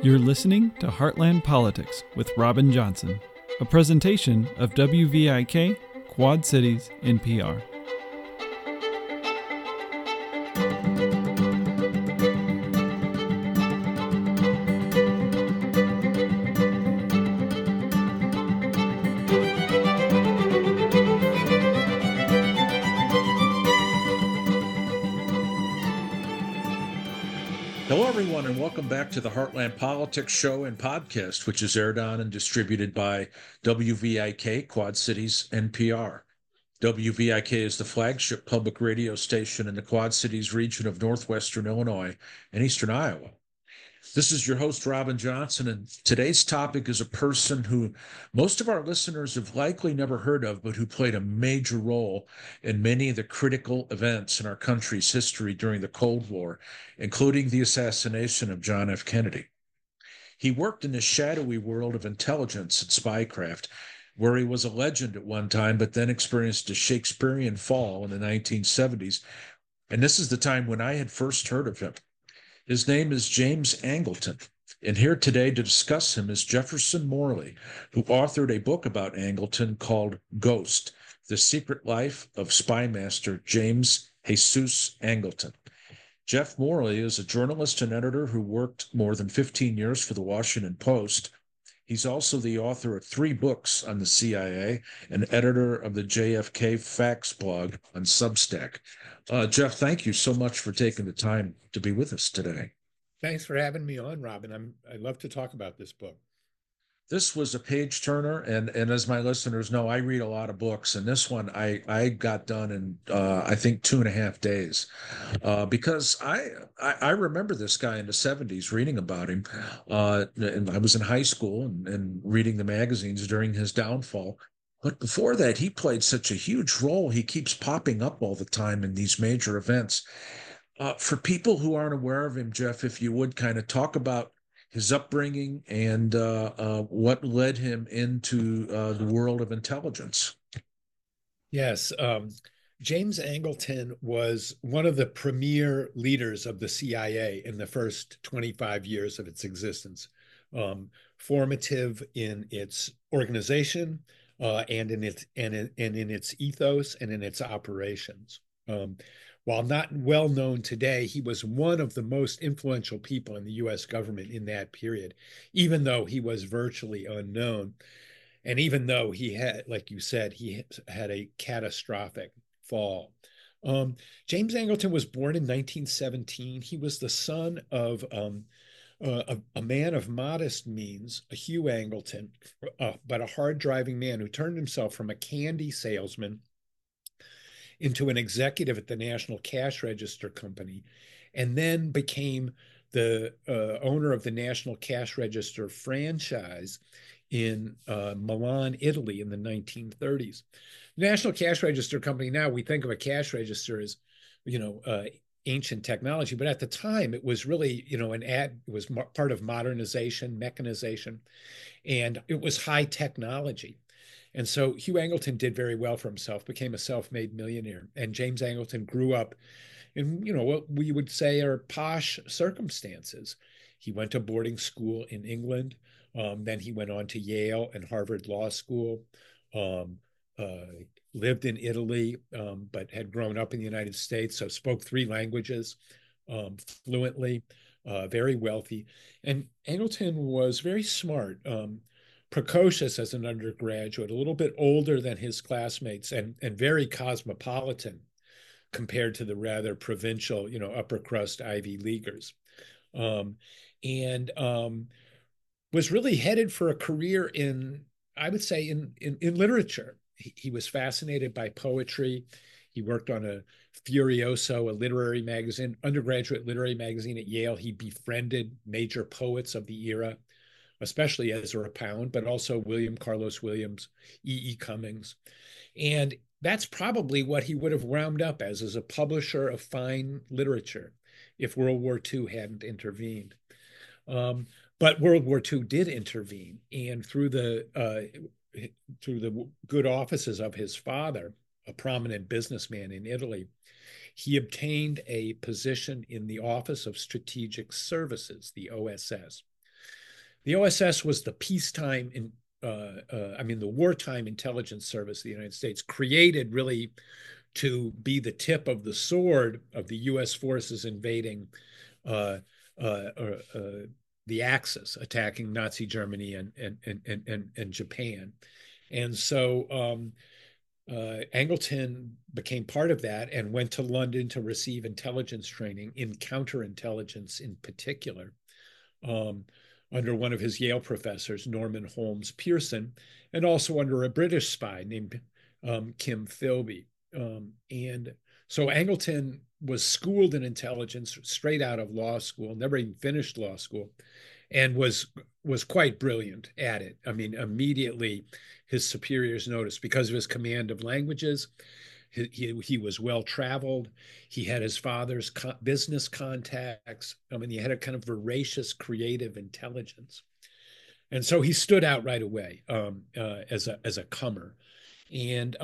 You're listening to Heartland Politics with Robin Johnson, a presentation of WVIK, Quad Cities, NPR. Hello, everyone, and welcome back to the Heartland Politics Show and Podcast, which is aired on and distributed by WVIK, Quad Cities, NPR. WVIK is the flagship public radio station in the Quad Cities region of northwestern Illinois and eastern Iowa. This is your host, Robin Johnson, and today's topic is a person who most of our listeners have likely never heard of, but who played a major role in many of the critical events in our country's history during the Cold War, including the assassination of John F. Kennedy. He worked in the shadowy world of intelligence and spycraft, where he was a legend at one time, but then experienced a Shakespearean fall in the 1970s. And this is the time when I had first heard of him. His name is James Angleton, and here today to discuss him is Jefferson Morley, who authored a book about Angleton called Ghost, The Secret Life of Spymaster James Jesus Angleton. Jeff Morley is a journalist and editor who worked more than 15 years for the Washington Post. He's also the author of 3 books on the CIA and editor of the JFK Facts blog on Substack. Jeff, thank you so much for taking the time to be with us today. Thanks for having me on, Robin. I love to talk about this book. This was a page turner, and as my listeners know, I read a lot of books, and this one I got done in I think 2.5 days, because I remember this guy in the 70s, reading about him, and I was in high school and reading the magazines during his downfall. But before that, he played such a huge role. He keeps popping up all the time in these major events. For people who aren't aware of him, Jeff, if you would kind of talk about his upbringing and what led him into the world of intelligence. Yes. James Angleton was one of the premier leaders of the CIA in the first 25 years of its existence, formative in its organization, and in its ethos and in its operations. While not well known today, he was one of the most influential people in the U.S. government in that period, even though he was virtually unknown. And even though he had, like you said, he had a catastrophic fall. James Angleton was born in 1917. He was the son of a man of modest means, a Hugh Angleton, but a hard-driving man who turned himself from a candy salesman into an executive at the National Cash Register Company, and then became the owner of the National Cash Register franchise in Milan, Italy in the 1930s. The National Cash Register Company, now we think of a cash register as, ancient technology, but at the time it was really, it was part of modernization, mechanization, and it was high technology. And so Hugh Angleton did very well for himself, became a self-made millionaire. And James Angleton grew up in, what we would say are posh circumstances. He went to boarding school in England. Then he went on to Yale and Harvard Law School, lived in Italy, but had grown up in the United States, so spoke 3 languages fluently, very wealthy. And Angleton was very smart, precocious as an undergraduate, a little bit older than his classmates, and very cosmopolitan compared to the rather provincial, upper crust Ivy Leaguers. And was really headed for a career in, I would say, in literature. He was fascinated by poetry. He worked on a Furioso, a literary magazine, undergraduate literary magazine at Yale. He befriended major poets of the era, especially Ezra Pound, but also William Carlos Williams, E.E. Cummings. And that's probably what he would have wound up as a publisher of fine literature if World War II hadn't intervened. But World War II did intervene, and through the good offices of his father, a prominent businessman in Italy, he obtained a position in the Office of Strategic Services, the OSS. The OSS was the peacetime the wartime intelligence service of the United States, created really to be the tip of the sword of the U.S. forces invading uh, uh, the Axis, attacking Nazi Germany and Japan. And so Angleton became part of that and went to London to receive intelligence training in counterintelligence in particular, um, under one of his Yale professors, Norman Holmes Pearson, and also under a British spy named Kim Philby. And so Angleton was schooled in intelligence straight out of law school, never even finished law school, and was quite brilliant at it. I mean, immediately his superiors noticed because of his command of languages. He was well traveled. He had his father's business contacts. I mean, he had a kind of voracious creative intelligence. And so he stood out right away as a comer, and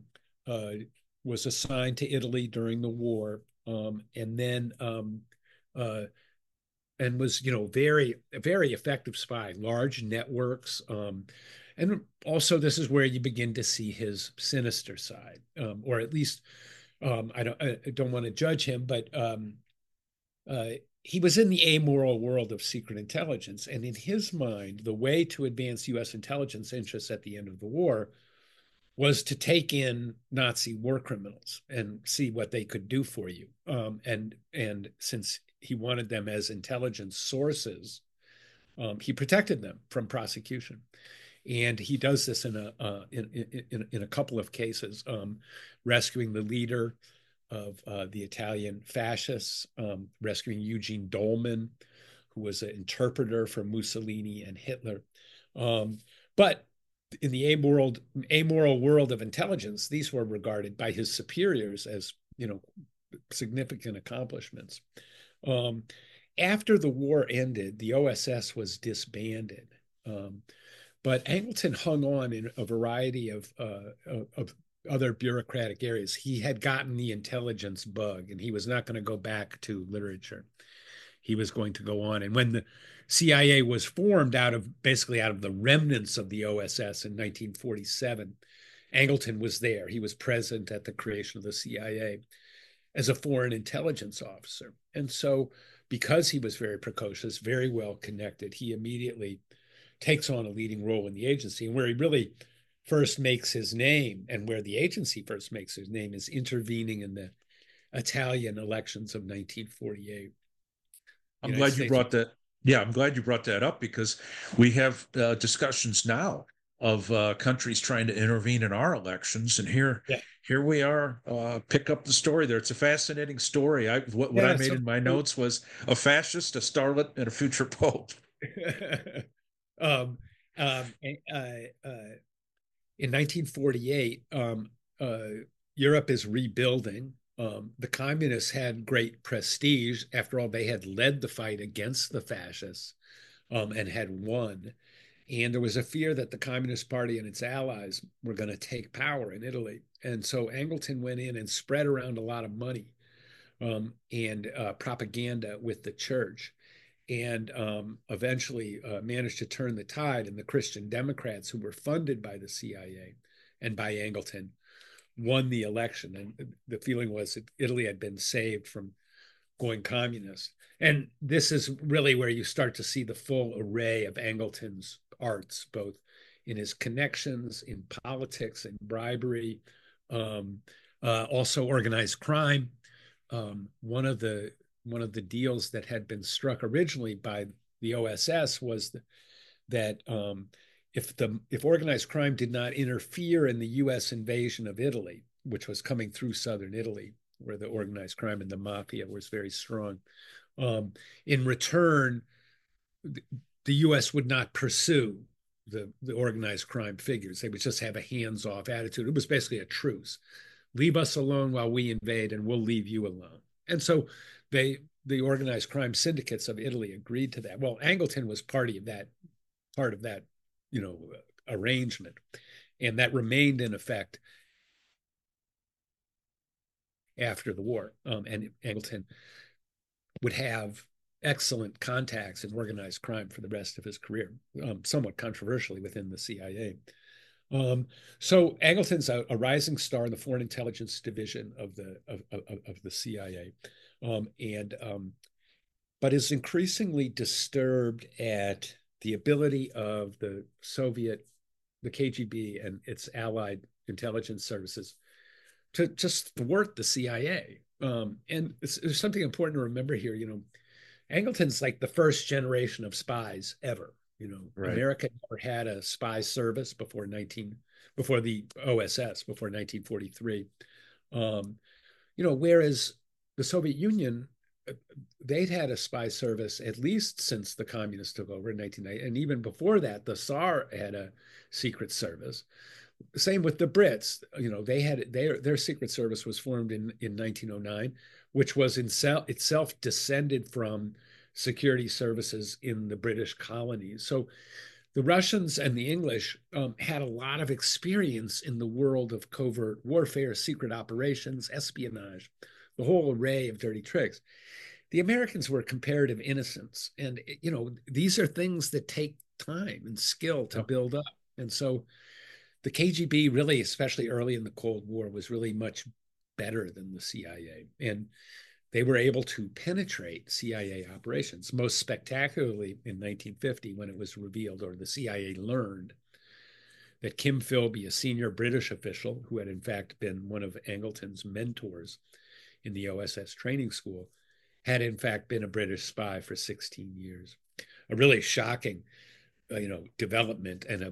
was assigned to Italy during the war, and then uh, and was very effective spy, large networks, and also this is where you begin to see his sinister side, or at least I don't want to judge him, but uh, he was in the amoral world of secret intelligence, and in his mind, the way to advance U.S. intelligence interests at the end of the war was to take in Nazi war criminals and see what they could do for you. And since he wanted them as intelligence sources, he protected them from prosecution. And he does this in a couple of cases, rescuing the leader of the Italian fascists, rescuing Eugene Dolman, who was an interpreter for Mussolini and Hitler. But in the amoral world of intelligence, these were regarded by his superiors as, significant accomplishments. After the war ended, the OSS was disbanded. But Angleton hung on in a variety of other bureaucratic areas. He had gotten the intelligence bug, and he was not going to go back to literature. He was going to go on. And when the CIA was formed basically out of the remnants of the OSS in 1947, Angleton was there. He was present at the creation of the CIA as a foreign intelligence officer. And so, because he was very precocious, very well connected, he immediately takes on a leading role in the agency. And where he really first makes his name, and where the agency first makes his name, is intervening in the Italian elections of 1948. I'm glad you brought that. Yeah, I'm glad you brought that up, because we have discussions now of countries trying to intervene in our elections, and here we are. Pick up the story there. It's a fascinating story. What I made in my notes was a fascist, a starlet, and a future pope. um, in 1948, Europe is rebuilding. The communists had great prestige. After all, they had led the fight against the fascists, and had won. And there was a fear that the Communist Party and its allies were going to take power in Italy. And so Angleton went in and spread around a lot of money, and propaganda with the church, and eventually managed to turn the tide. And the Christian Democrats, who were funded by the CIA and by Angleton, won the election. And the feeling was that Italy had been saved from going communist. And this is really where you start to see the full array of Angleton's arts, both in his connections, in politics, in bribery, also organized crime. One of the deals that had been struck originally by the OSS was that if organized crime did not interfere in the U.S. invasion of Italy, which was coming through southern Italy, where the organized crime and the mafia was very strong, in return, the U.S. would not pursue the organized crime figures. They would just have a hands-off attitude. It was basically a truce. Leave us alone while we invade, and we'll leave you alone. And so the organized crime syndicates of Italy agreed to that. Well, Angleton was part of that, arrangement, and that remained in effect after the war. And Angleton would have excellent contacts in organized crime for the rest of his career, somewhat controversially within the CIA. So Angleton's a rising star in the Foreign Intelligence Division of the CIA, and but is increasingly disturbed at the ability of the KGB and its allied intelligence services to just thwart the CIA. And there's something important to remember here. Angleton's like the first generation of spies ever. Right. America never had a spy service before the OSS before 1943. Whereas the Soviet Union, they'd had a spy service at least since the communists took over in 1990, and even before that, the Tsar had a secret service. Same with the Brits. They had their secret service was formed in 1909, which was itself descended from security services in the British colonies. So the Russians and the English had a lot of experience in the world of covert warfare, secret operations, espionage, the whole array of dirty tricks. The Americans were comparative innocents. And, these are things that take time and skill to build up. And so the KGB really, especially early in the Cold War, was really much better than the CIA. And they were able to penetrate CIA operations, most spectacularly in 1950 when it was revealed, or the CIA learned, that Kim Philby, a senior British official who had in fact been one of Angleton's mentors in the OSS training school, had in fact been a British spy for 16 years. A really shocking, development. And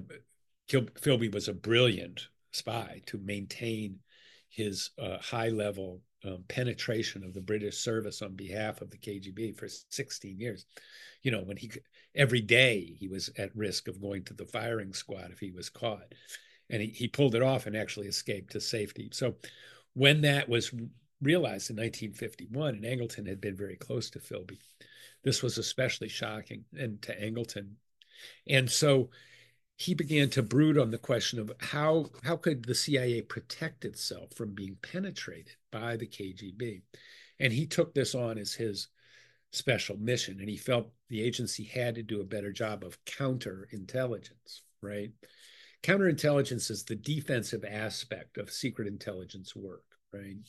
Philby was a brilliant spy to maintain his high-level penetration of the British service on behalf of the KGB for 16 years. When every day he was at risk of going to the firing squad if he was caught. And he pulled it off and actually escaped to safety. So when that was realized in 1951, and Angleton had been very close to Philby, this was especially shocking and to Angleton. And so he began to brood on the question of how could the CIA protect itself from being penetrated by the KGB. And he took this on as his special mission. And he felt the agency had to do a better job of counterintelligence, right? Counterintelligence is the defensive aspect of secret intelligence work, right?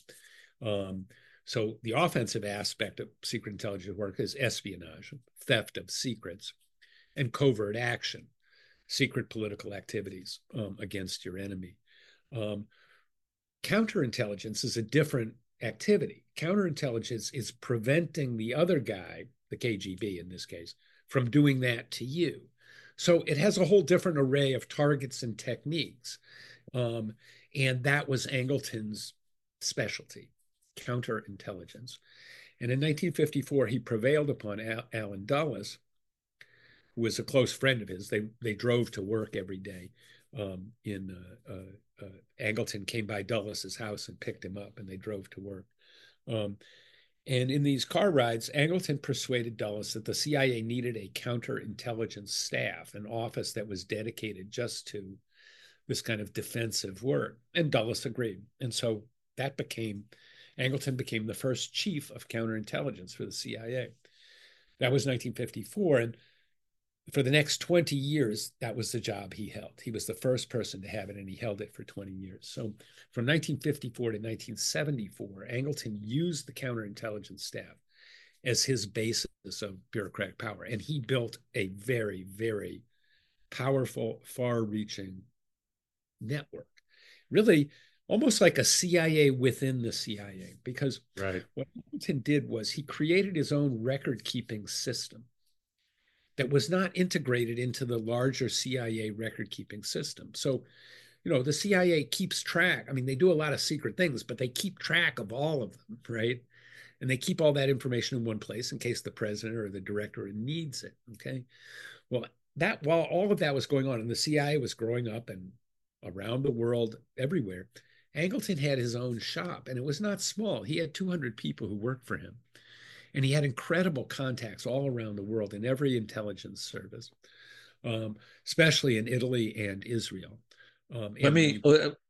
So the offensive aspect of secret intelligence work is espionage, theft of secrets, and covert action, secret political activities against your enemy. Counterintelligence is a different activity. Counterintelligence is preventing the other guy, the KGB in this case, from doing that to you. So it has a whole different array of targets and techniques. And that was Angleton's specialty, counterintelligence. And in 1954, he prevailed upon Allen Dulles, who was a close friend of his. They drove to work every day. Angleton came by Dulles's house and picked him up, and they drove to work. And in these car rides, Angleton persuaded Dulles that the CIA needed a counterintelligence staff, an office that was dedicated just to this kind of defensive work. And Dulles agreed. And so Angleton became the first chief of counterintelligence for the CIA. That was 1954. And for the next 20 years, that was the job he held. He was the first person to have it, and he held it for 20 years. So from 1954 to 1974, Angleton used the counterintelligence staff as his basis of bureaucratic power. And he built a very, very powerful, far-reaching network, really almost like a CIA within the CIA, because what Angleton did was he created his own record-keeping system that was not integrated into the larger CIA record-keeping system. So, the CIA keeps track. I mean, they do a lot of secret things, but they keep track of all of them, right? And they keep all that information in one place in case the president or the director needs it, okay? Well, while all of that was going on and the CIA was growing up and around the world, everywhere, Angleton had his own shop, and it was not small. He had 200 people who worked for him. And he had incredible contacts all around the world in every intelligence service, especially in Italy and Israel. Let me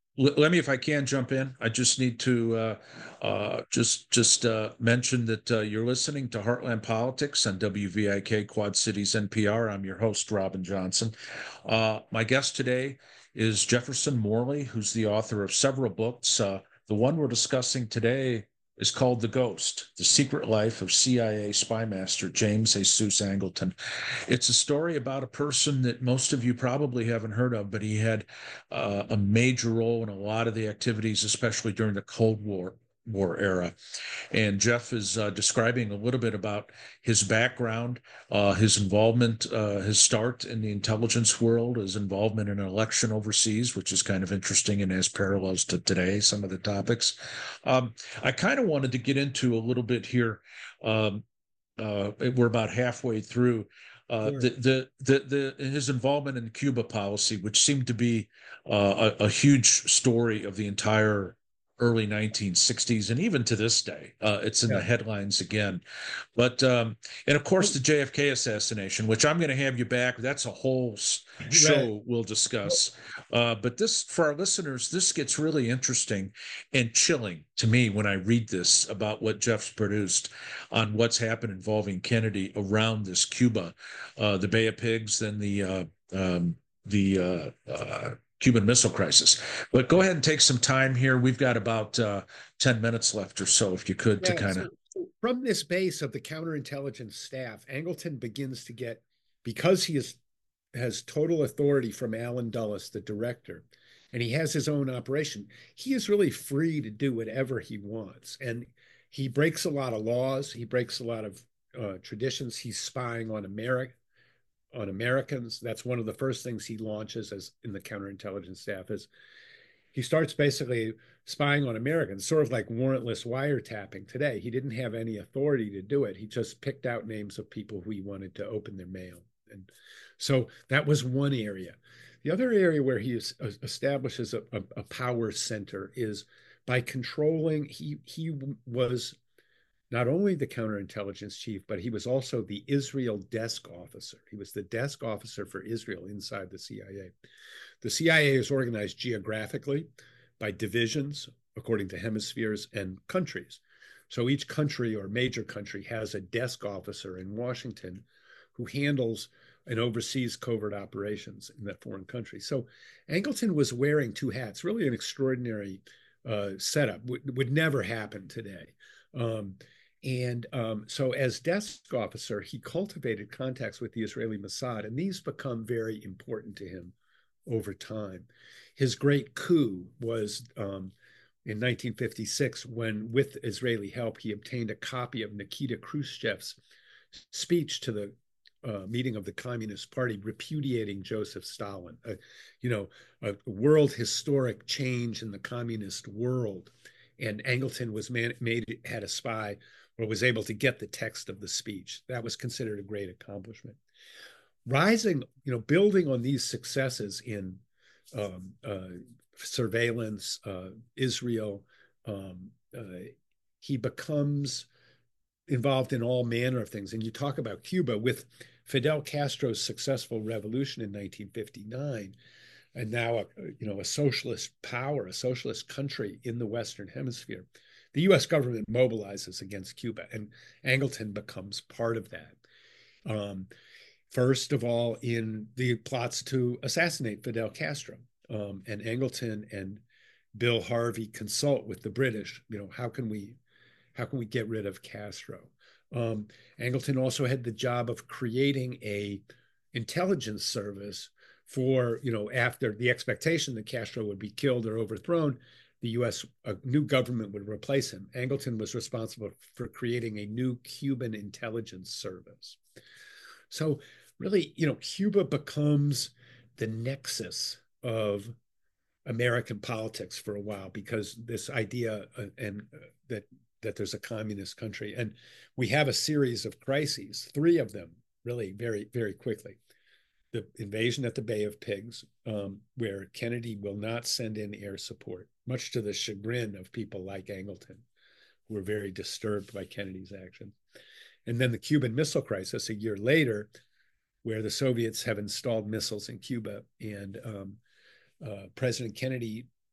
Let me, if I can, jump in. I just need to just mention that you're listening to Heartland Politics on WVIK Quad Cities NPR. I'm your host, Robin Johnson. My guest today is Jefferson Morley, who's the author of several books. The one we're discussing today is called The Ghost: The Secret Life of CIA Spy Master James Jesus Angleton. It's a story about a person that most of you probably haven't heard of, but he had a major role in a lot of the activities, especially during the Cold War era. And Jeff is describing a little bit about his background, his involvement, his start in the intelligence world, his involvement in an election overseas, which is kind of interesting and has parallels to today, some of the topics. I kind of wanted to get into a little bit here. We're about halfway through. Sure. His involvement in Cuba policy, which seemed to be a huge story of the entire early 1960s and even to this day, it's in the Yeah. headlines again. But and of course the JFK assassination, which I'm going to have you back. That's a whole Right. show we'll discuss. But this, for our listeners, this gets really interesting and chilling to me when I read this about what Jeff's produced on what's happened involving Kennedy around this Cuba, the Bay of Pigs, then the Cuban Missile Crisis. But go ahead and take some time here. We've got about 10 minutes left or so, if you could, to kind of. So from this base of the counterintelligence staff, Angleton begins to get, because has total authority from Allen Dulles, the director, and he has his own operation, he is really free to do whatever he wants. And he breaks a lot of laws. He breaks a lot of traditions. He's spying on Americans. That's one of the first things he launches as in the counterintelligence staff is he starts basically spying on Americans, sort of like warrantless wiretapping today. He didn't have any authority to do it. He just picked out names of people who he wanted to open their mail. And so that was one area. The other area where he establishes a power center is by controlling, he was not only the counterintelligence chief, but he was also the Israel desk officer. He was the desk officer for Israel inside the CIA. The CIA is organized geographically by divisions according to hemispheres and countries. So each country or major country has a desk officer in Washington who handles and oversees covert operations in that foreign country. So Angleton was wearing two hats, really an extraordinary setup, would never happen today. So as desk officer, he cultivated contacts with the Israeli Mossad, and these become very important to him over time. His great coup was in 1956 when, with Israeli help, he obtained a copy of Nikita Khrushchev's speech to the meeting of the Communist Party repudiating Joseph Stalin, a world historic change in the communist world. And Angleton had a spy or was able to get the text of the speech. That was considered a great accomplishment. Building on these successes in surveillance, Israel, he becomes involved in all manner of things. And you talk about Cuba with Fidel Castro's successful revolution in 1959, and now a socialist power, a socialist country in the Western Hemisphere. The U.S. government mobilizes against Cuba, and Angleton becomes part of that. First of all, in the plots to assassinate Fidel Castro, and Angleton and Bill Harvey consult with the British. How can we get rid of Castro? Angleton also had the job of creating a intelligence service for, after the expectation that Castro would be killed or overthrown, the U.S. new government would replace him. Angleton was responsible for creating a new Cuban intelligence service. So really, Cuba becomes the nexus of American politics for a while, because this idea that there's a communist country, and we have a series of crises, three of them really very, very quickly. The invasion at the Bay of Pigs, where Kennedy will not send in air support, much to the chagrin of people like Angleton, who were very disturbed by Kennedy's action. And then the Cuban Missile Crisis a year later, where the Soviets have installed missiles in Cuba, and President Kennedy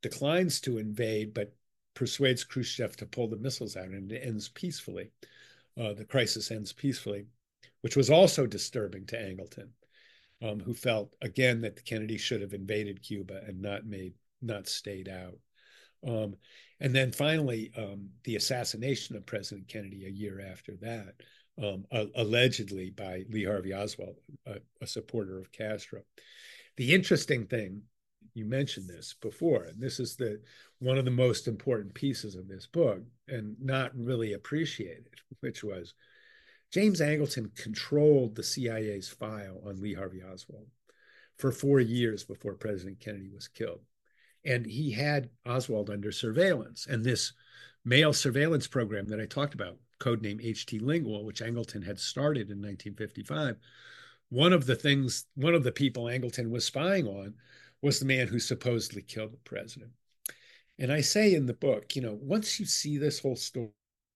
declines to invade, but persuades Khrushchev to pull the missiles out, and it ends peacefully. The crisis ends peacefully, which was also disturbing to Angleton, who felt again that the Kennedy should have invaded Cuba and not stayed out. And then finally, the assassination of President Kennedy a year after that, allegedly by Lee Harvey Oswald, a supporter of Castro. The interesting thing, you mentioned this before, and this is one of the most important pieces of this book, and not really appreciated, which was James Angleton controlled the CIA's file on Lee Harvey Oswald for 4 years before President Kennedy was killed. And he had Oswald under surveillance. And this mail surveillance program that I talked about, codename HT Lingual, which Angleton had started in 1955, one of the people Angleton was spying on was the man who supposedly killed the president. And I say in the book, once you see this whole story,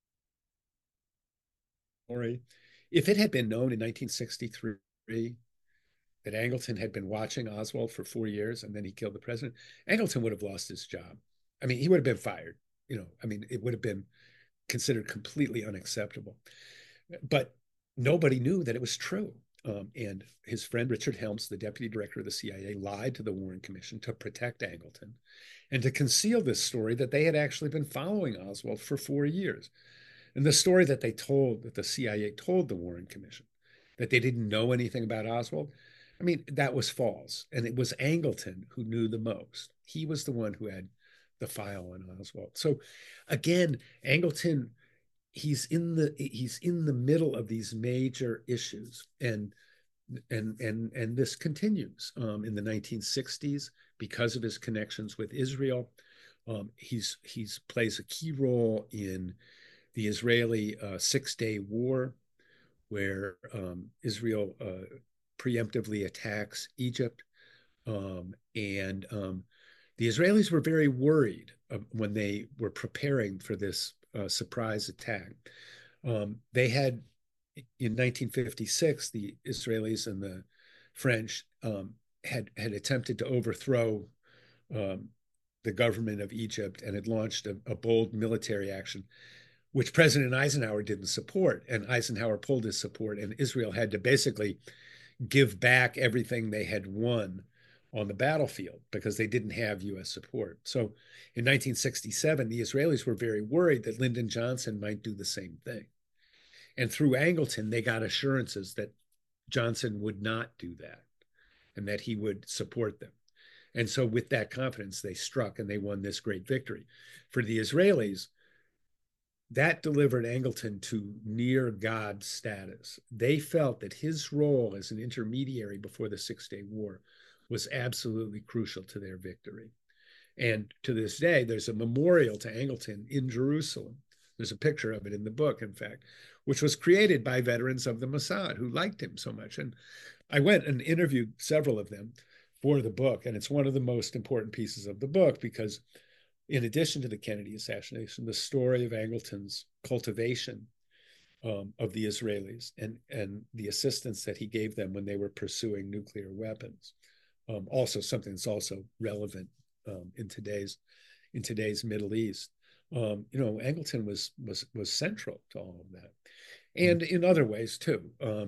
if it had been known in 1963 that Angleton had been watching Oswald for 4 years and then he killed the president, Angleton would have lost his job. I mean, he would have been fired. It would have been considered completely unacceptable. But nobody knew that it was true. And his friend Richard Helms, the deputy director of the CIA, lied to the Warren Commission to protect Angleton and to conceal this story that they had actually been following Oswald for 4 years. And the story that the CIA told the Warren Commission, that they didn't know anything about Oswald, that was false. And it was Angleton who knew the most. He was the one who had the file on Oswald. So again, Angleton, he's in the middle of these major issues, and this continues in the 1960s because of his connections with Israel. He's plays a key role in the Israeli 6-day war, where Israel preemptively attacks Egypt, and the Israelis were very worried when they were preparing for this surprise attack. They had, in 1956, the Israelis and the French had attempted to overthrow the government of Egypt and had launched a bold military action, which President Eisenhower didn't support. And Eisenhower pulled his support, and Israel had to basically give back everything they had won on the battlefield because they didn't have U.S. support. So in 1967, the Israelis were very worried that Lyndon Johnson might do the same thing. And through Angleton, they got assurances that Johnson would not do that and that he would support them. And so with that confidence, they struck and they won this great victory. For the Israelis, that delivered Angleton to near God status. They felt that his role as an intermediary before the 6-day war was absolutely crucial to their victory. And to this day, there's a memorial to Angleton in Jerusalem. There's a picture of it in the book, in fact, which was created by veterans of the Mossad who liked him so much. And I went and interviewed several of them for the book. And it's one of the most important pieces of the book because in addition to the Kennedy assassination, the story of Angleton's cultivation of the Israelis and the assistance that he gave them when they were pursuing nuclear weapons. Also something that's also relevant in today's Middle East. Angleton was central to all of that, and in other ways too.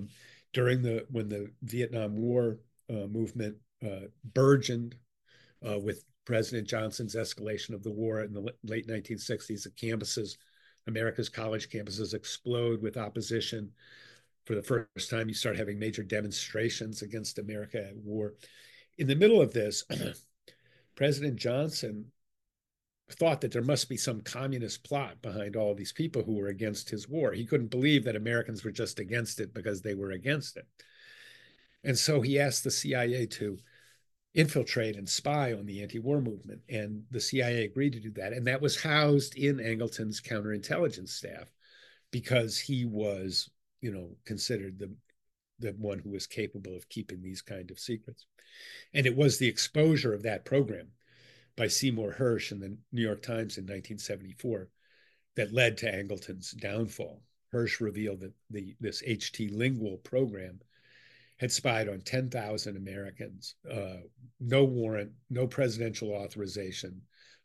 When the Vietnam War movement burgeoned with President Johnson's escalation of the war in the late 1960s, the campuses, America's college campuses, explode with opposition. For the first time, you start having major demonstrations against America at war. In the middle of this, President Johnson thought that there must be some communist plot behind all these people who were against his war. He couldn't believe that Americans were just against it because they were against it. And so he asked the CIA to infiltrate and spy on the anti-war movement. And the CIA agreed to do that. And that was housed in Angleton's counterintelligence staff because he was, considered the one who was capable of keeping these kind of secrets. And it was the exposure of that program by Seymour Hersh in the New York Times in 1974 that led to Angleton's downfall. Hersh revealed that this HT Lingual program had spied on 10,000 Americans, no warrant, no presidential authorization,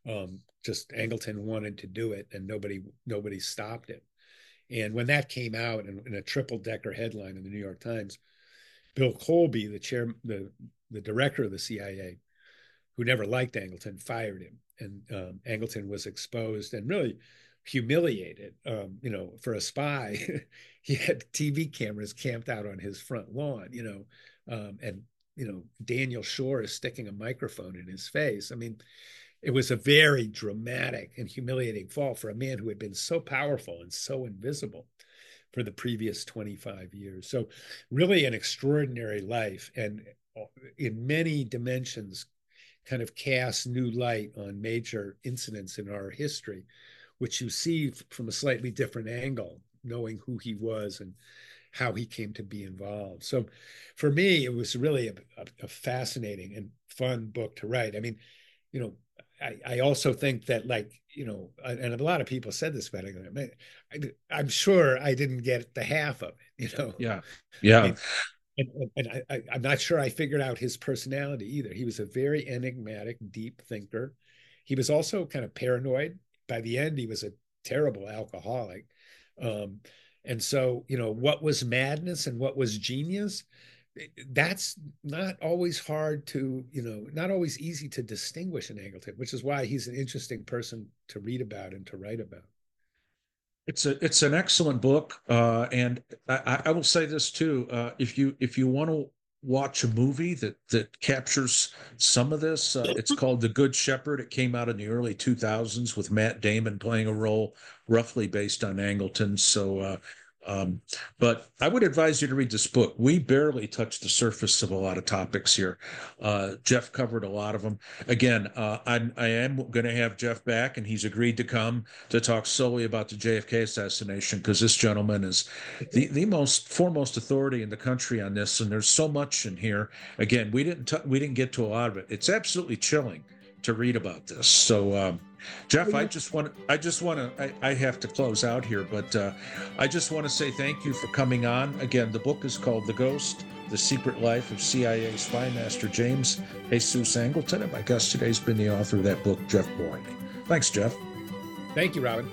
Just Angleton wanted to do it, and nobody stopped it. And when that came out in a triple-decker headline in the New York Times, Bill Colby, the director of the CIA, who never liked Angleton, fired him. And Angleton was exposed and really humiliated. For a spy, he had TV cameras camped out on his front lawn, and Daniel Shore is sticking a microphone in his face. I mean, it was a very dramatic and humiliating fall for a man who had been so powerful and so invisible for the previous 25 years. So really an extraordinary life, and in many dimensions kind of casts new light on major incidents in our history, which you see from a slightly different angle, knowing who he was and how he came to be involved. So for me, it was really a fascinating and fun book to write. I mean, I also think that, and a lot of people said this about it, I'm sure I didn't get the half of it, Yeah. I'm not sure I figured out his personality either. He was a very enigmatic, deep thinker. He was also kind of paranoid. By the end, he was a terrible alcoholic. And so, what was madness and what was genius? That's not always hard to, not always easy to distinguish in Angleton, which is why he's an interesting person to read about and to write about. It's an excellent book, and I will say this too: if you want to watch a movie that captures some of this, it's called The Good Shepherd. It came out in the early 2000s with Matt Damon playing a role roughly based on Angleton. So. But I would advise you to read this book. We barely touched the surface of a lot of topics here. Jeff covered a lot of them. Again, I am going to have Jeff back, and he's agreed to come to talk solely about the JFK assassination, because this gentleman is the foremost authority in the country on this. And there's so much in here. Again, we didn't get to a lot of it. It's absolutely chilling to read about this. So, Jeff, I have to close out here, but I just want to say thank you for coming on. Again, the book is called The Ghost, The Secret Life of CIA Spy Master James Jesus Angleton, and my guest today has been the author of that book, Jeff Boyd. Thanks, Jeff. Thank you, Robin.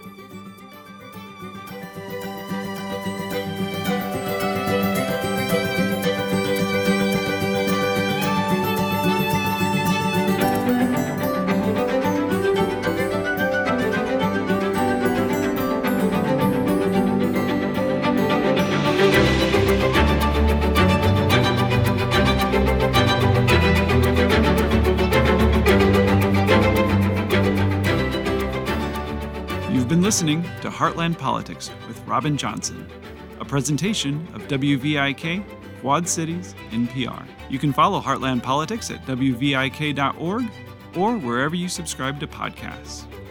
Listening to Heartland Politics with Robin Johnson, a presentation of WVIK, Quad Cities, NPR. You can follow Heartland Politics at WVIK.org or wherever you subscribe to podcasts.